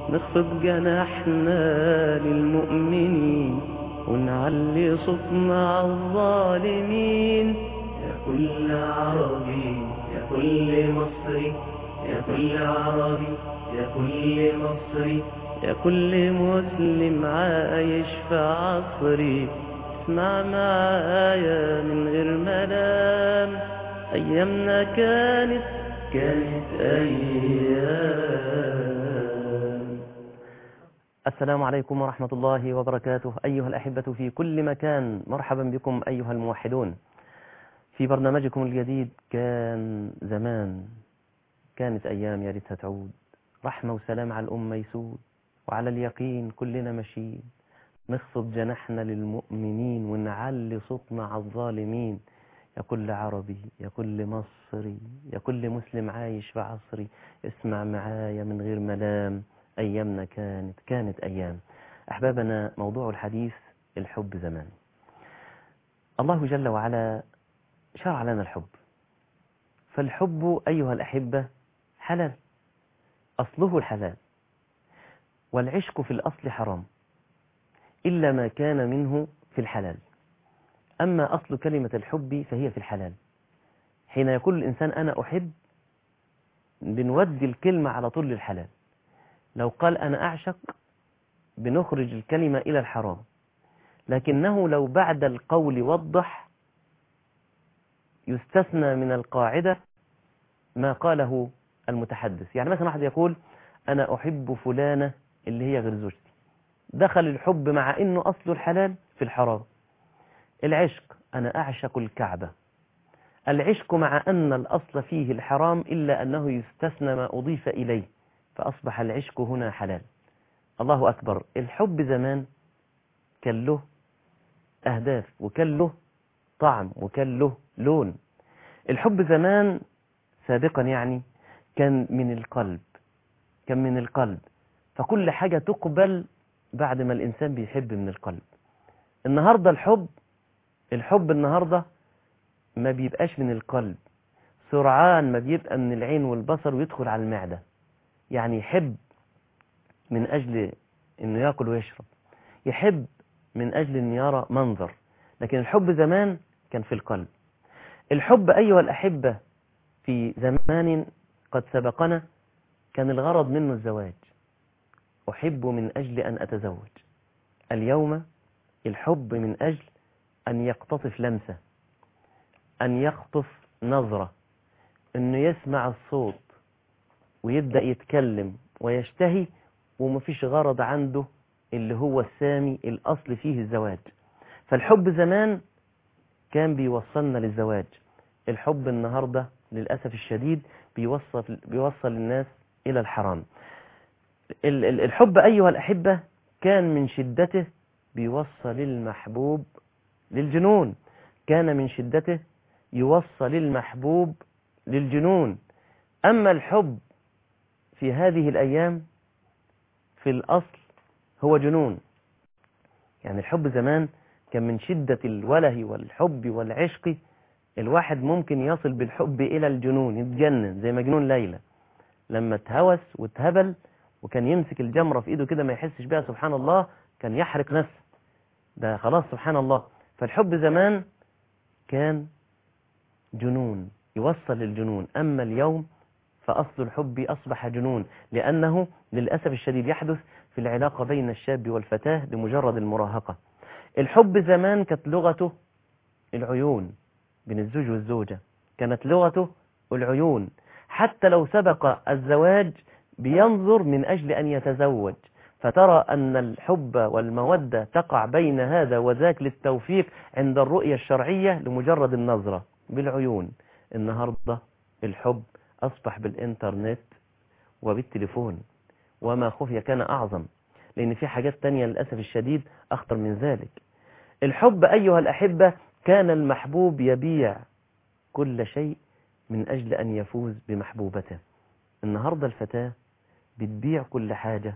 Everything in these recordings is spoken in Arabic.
نخفض جناحنا للمؤمنين ونعلي صوتنا عالظالمين. يا كل عربي يا كل مصري، يا كل عربي يا كل مصري، يا كل مسلم عايش في عصري، اسمع معايا من غير ملام. أيامنا كانت أيام. السلام عليكم ورحمة الله وبركاته أيها الأحبة في كل مكان، مرحبا بكم أيها الموحدون في برنامجكم الجديد. كان زمان، كانت أيام يا ريتها تعود، رحمة وسلام على الأمة يسود، وعلى اليقين كلنا ماشيين، نخفض جناحنا للمؤمنين ونعلي صوتنا على الظالمين. يا كل عربي يا كل مصري، يا كل مسلم عايش في عصري، اسمع معايا من غير ملام. أيامنا كانت أيام. أحبابنا، موضوع الحديث الحب زمان. الله جل وعلا شرع لنا الحب، فالحب أيها الأحبة حلال، أصله الحلال، والعشق في الأصل حرام إلا ما كان منه في الحلال. أما أصل كلمة الحب فهي في الحلال. حين يقول الإنسان أنا أحب، بنودي الكلمة على طول للحلال. لو قال أنا أعشق بنخرج الكلمة إلى الحرام، لكنه لو بعد القول وضح يستثنى من القاعدة ما قاله المتحدث. يعني مثلا واحد يقول أنا أحب فلانة اللي هي غير زوجتي، دخل الحب مع إنه أصل الحلال في الحرام. العشق أنا أعشق الكعبة، العشق مع أن الأصل فيه الحرام إلا أنه يستثنى ما أضيف إليه، فأصبح العشق هنا حلال. الله أكبر. الحب زمان كان له أهداف، وكان له طعم، وكان له لون. الحب زمان سابقا يعني كان من القلب، كان من القلب، فكل حاجة تقبل بعد ما الإنسان بيحب من القلب. النهاردة الحب النهاردة ما بيبقاش من القلب، سرعان ما بيبقى من العين والبصر ويدخل على المعدة. يعني يحب من أجل أنه يأكل ويشرب، يحب من أجل أن يرى منظر، لكن الحب زمان كان في القلب. الحب أيها الأحبة في زمان قد سبقنا كان الغرض منه الزواج، أحب من أجل أن أتزوج. اليوم الحب من أجل أن يقتطف لمسة، أن يخطف نظرة، أنه يسمع الصوت ويبدأ يتكلم ويشتهي، ومفيش غرض عنده اللي هو السامي الأصل فيه الزواج. فالحب زمان كان بيوصلنا للزواج، الحب النهاردة للأسف الشديد بيوصل الناس إلى الحرام. الحب أيها الأحبة كان من شدته بيوصل المحبوب للجنون، كان من شدته يوصل المحبوب للجنون. أما الحب في هذه الأيام في الأصل هو جنون. يعني الحب زمان كان من شدة الوله والحب والعشق، الواحد ممكن يصل بالحب إلى الجنون، يتجنن زي مجنون ليلى لما اتهوس واتهبل وكان يمسك الجمرة في إيده كده ما يحسش بها، سبحان الله، كان يحرق نفسه، ده خلاص سبحان الله. فالحب زمان كان جنون، يوصل للجنون. أما اليوم فأصل الحب أصبح جنون، لأنه للأسف الشديد يحدث في العلاقة بين الشاب والفتاة بمجرد المراهقة. الحب زمان كانت لغته العيون، بين الزوج والزوجة كانت لغته العيون، حتى لو سبق الزواج بينظر من أجل أن يتزوج، فترى أن الحب والمودة تقع بين هذا وذاك للتوفيق عند الرؤية الشرعية لمجرد النظرة بالعيون. النهاردة الحب أصبح بالإنترنت وبالتليفون، وما خفي كان أعظم، لأن في حاجات تانية للأسف الشديد أخطر من ذلك. الحب أيها الأحبة كان المحبوب يبيع كل شيء من أجل أن يفوز بمحبوبته. النهاردة الفتاة بتبيع كل حاجة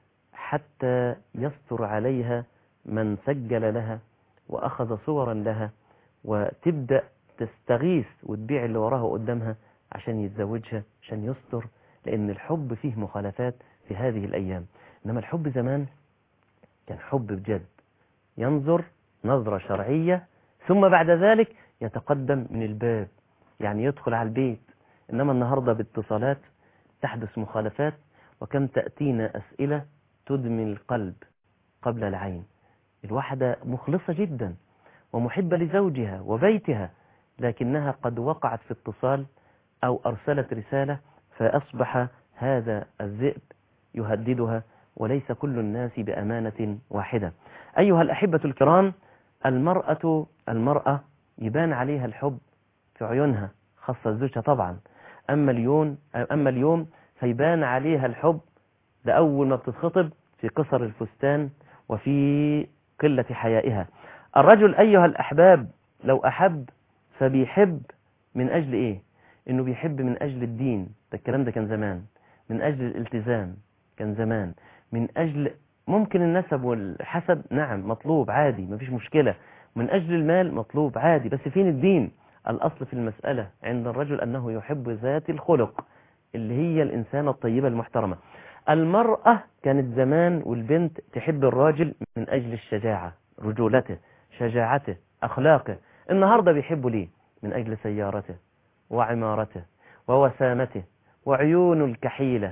حتى يستر عليها من سجل لها وأخذ صورا لها، وتبدأ تستغيث وتبيع اللي وراها قدامها عشان يتزوجها، عشان يستر، لأن الحب فيه مخالفات في هذه الأيام. إنما الحب زمان كان حب بجد، ينظر نظرة شرعية ثم بعد ذلك يتقدم من الباب، يعني يدخل على البيت. إنما النهاردة باتصالات تحدث مخالفات، وكم تأتينا أسئلة تدمي القلب قبل العين. الواحدة مخلصة جدا ومحبة لزوجها وبيتها، لكنها قد وقعت في اتصال أو أرسلت رسالة فأصبح هذا الذئب يهددها، وليس كل الناس بأمانة واحدة. أيها الأحبة الكرام، المرأة يبان عليها الحب في عيونها، خاصة زوجها طبعا. أما اليوم فيبان عليها الحب لأول ما بتتخطب في قصر الفستان وفي قلة حيائها. الرجل أيها الأحباب لو أحب فبيحب من أجل إيه؟ إنه بيحب من أجل الدين، ده الكلام ده كان زمان، من أجل الالتزام كان زمان، من أجل ممكن النسب والحسب نعم مطلوب عادي مفيش مشكلة، من أجل المال مطلوب عادي، بس فين الدين؟ الأصل في المسألة عند الرجل أنه يحب ذات الخلق اللي هي الإنسانة الطيبة المحترمة. المرأة كانت زمان والبنت تحب الراجل من أجل الشجاعة، رجولته، شجاعته، أخلاقه. النهاردة بيحبوا ليه؟ من أجل سيارته وعمارته ووسامته وعيون الكحيلة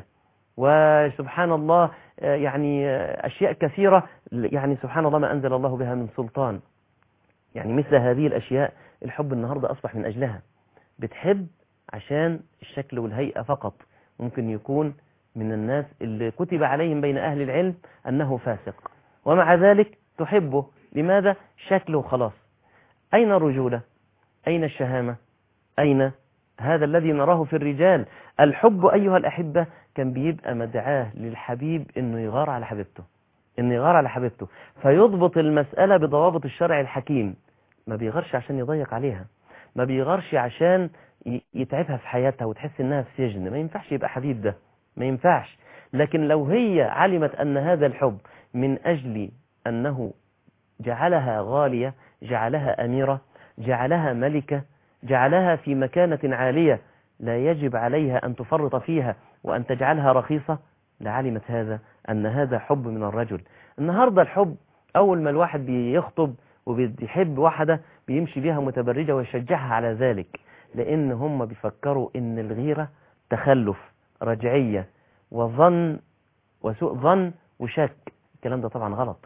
وسبحان الله، يعني أشياء كثيرة، يعني سبحان الله ما أنزل الله بها من سلطان. يعني مثل هذه الأشياء الحب النهاردة أصبح من أجلها، بتحب عشان الشكل والهيئة فقط. ممكن يكون من الناس اللي كتب عليهم بين أهل العلم أنه فاسق، ومع ذلك تحبه. لماذا؟ شكله خلاص. أين الرجولة؟ أين الشهامة؟ أين هذا الذي نراه في الرجال؟ الحب أيها الأحبة كان بيبقى مدعاه للحبيب إنه يغار على حبيبته، إنه يغار على حبيبته، فيضبط المسألة بضوابط الشرع الحكيم. ما بيغارش عشان يضيق عليها، ما بيغارش عشان يتعبها في حياتها وتحس إنها في سجن. ما ينفعش يبقى حبيب، ده ما ينفعش. لكن لو هي علمت أن هذا الحب من أجل أنه جعلها غالية، جعلها أميرة، جعلها ملكة، جعلها في مكانة عالية لا يجب عليها أن تفرط فيها وأن تجعلها رخيصة، لعلمت هذا أن هذا حب من الرجل. النهاردة الحب أول ما الواحد بيخطب وبيحب واحدة بيمشي بيها متبرجة ويشجعها على ذلك، لأن هم بيفكروا إن الغيرة تخلف، رجعية، وظن وسوء ظن وشك. الكلام ده طبعا غلط،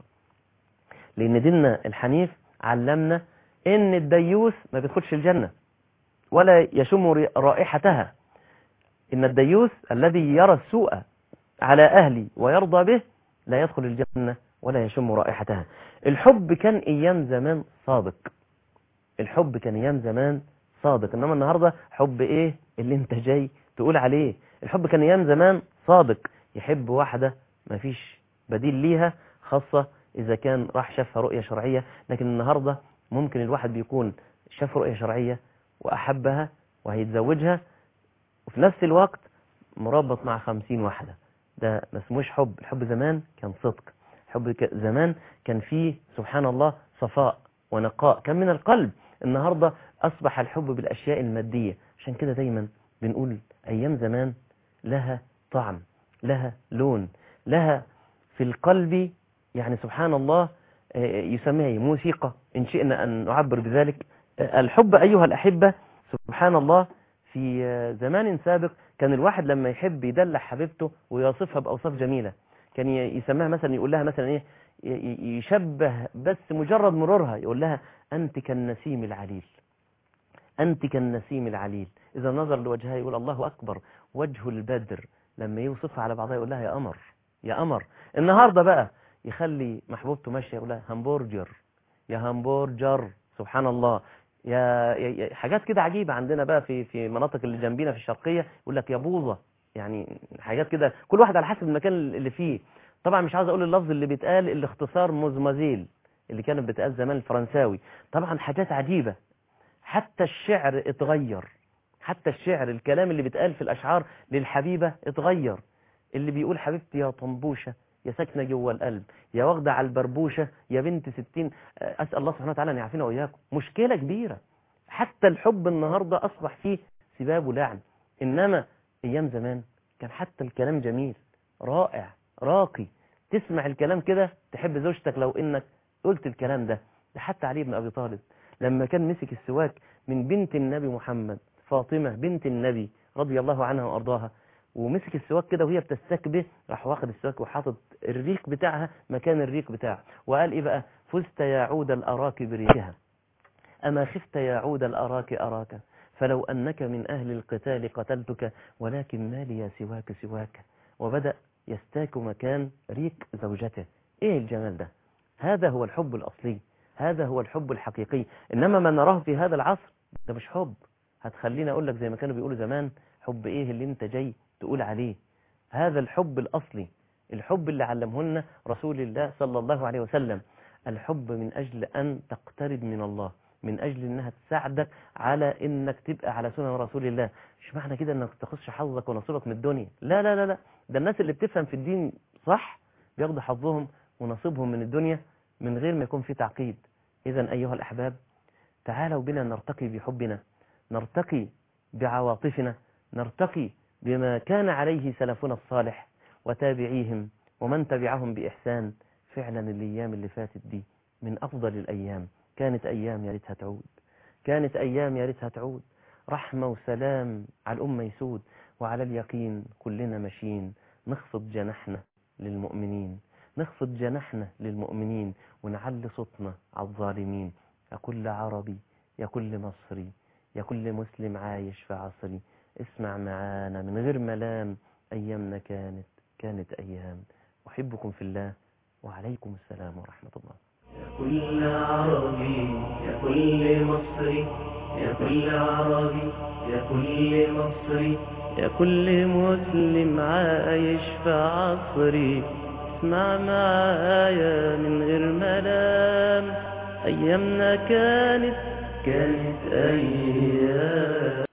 لأن ديننا الحنيف علمنا إن الديوث ما بيدخلش الجنة ولا يشم رائحتها. إن الديوث الذي يرى السوء على أهلي ويرضى به لا يدخل الجنة ولا يشم رائحتها. الحب كان أيام زمان صادق، الحب كان أيام زمان صادق. إنما النهاردة حب إيه اللي أنت جاي تقول عليه؟ الحب كان أيام زمان صادق، يحب واحدة ما فيش بديل ليها، خاصة إذا كان راح شافها رؤية شرعية. لكن النهاردة ممكن الواحد بيكون شاف رؤية شرعية وأحبها وهيتزوجها وفي نفس الوقت مربط مع 50 واحدة. ده ما اسموش حب. الحب زمان كان صدق، الحب زمان كان فيه سبحان الله صفاء ونقاء، كان من القلب. النهاردة أصبح الحب بالأشياء المادية. عشان كده دايما بنقول أيام زمان لها طعم، لها لون، لها في القلب، يعني سبحان الله يسميها موسيقى إن شئنا أن نعبر بذلك. الحب أيها الأحبة سبحان الله في زمان سابق كان الواحد لما يحب يدلع حبيبته ويصفها بأوصاف جميلة، كان يسميها مثلا، يقول لها مثلا إيه، يشبه بس مجرد مرورها يقول لها أنت كالنسيم العليل، أنت كالنسيم العليل. إذا نظر لوجهها يقول الله أكبر وجه البدر. لما يوصفها على بعضها يقول لها يا قمر يا قمر. النهاردة بقى يخلي محبوبته ماشية يقول لها همبرجر يا همبرجر. سبحان الله، يا حاجات كده عجيبة عندنا بقى في مناطق اللي جنبينا في الشرقية يقول لك يا بوظة. يعني حاجات كده كل واحد على حسب المكان اللي فيه. طبعا مش عاوز اقول اللفظ اللي بيتقال الاختصار موزمازيل اللي كانت بتقال زمان الفرنساوي. طبعا حاجات عجيبة. حتى الشعر اتغير، حتى الشعر الكلام اللي بيتقال في الأشعار للحبيبة اتغير. اللي بيقول حبيبتي يا طنبوشة يا ساكنة جوه القلب يا واخدة على البربوشة يا بنت 60. أسأل الله سبحانه وتعالى أن يعافينا وإياكم. مشكلة كبيرة. حتى الحب النهاردة أصبح فيه سباب ولعن. إنما أيام زمان كان حتى الكلام جميل رائع راقي. تسمع الكلام كده تحب زوجتك لو انك قلت الكلام ده. ده حتى علي بن ابي طالب لما كان مسك السواك من بنت النبي محمد فاطمة بنت النبي رضي الله عنها وارضاها، ومسك السواك كده وهي بتستكبه، راح واخد السواك وحاطط الريق بتاعها مكان الريق بتاعه، وقال ايه بقى؟ فزت يا عود الأراك بريقها، أما خفت يا عود الأراك أراك، فلو أنك من أهل القتال قتلتك، ولكن ما لي سواك سواك. وبدأ يستاك مكان ريق زوجته. إيه الجمال ده؟ هذا هو الحب الأصلي، هذا هو الحب الحقيقي. إنما ما نراه في هذا العصر ده مش حب. هتخليني أقول لك زي ما كانوا بيقولوا زمان، حب إيه اللي أنت جاي تقول عليه؟ هذا الحب الأصلي، الحب اللي علمه لنا رسول الله صلى الله عليه وسلم. الحب من أجل أن تقترب من الله، من أجل أنها تساعدك على أنك تبقى على سنة رسول الله. مش معنى كده أنك تخش حظك ونصيبك من الدنيا، لا لا لا لا. ده الناس اللي بتفهم في الدين صح بياخدوا حظهم ونصيبهم من الدنيا من غير ما يكون في تعقيد. إذن أيها الأحباب، تعالوا بنا نرتقي بحبنا، نرتقي بعواطفنا، نرتقي بما كان عليه سلفنا الصالح وتابعيهم ومن تبعهم بإحسان. فعلا الأيام اللي فاتت دي من أفضل الأيام، كانت أيام يا ريتها تعود، كانت أيام يا ريتها تعود. رحمة وسلام على الأمة يسود، وعلى اليقين كلنا ماشيين نخفض جناحنا للمؤمنين، نخفض جناحنا للمؤمنين ونعلي صوتنا على الظالمين. يا كل عربي، يا كل مصري، يا كل مسلم عايش في عصري، اسمع معانا من غير ملام، أيامنا كانت أيام. أحبكم في الله، وعليكم السلام ورحمة الله. يا كل عربي، يا كل مصري، يا كل عربي، يا كل مصري، يا كل مسلم عايش في عصري، اسمع معايا من غير ملام، أيامنا كانت كانت أيام.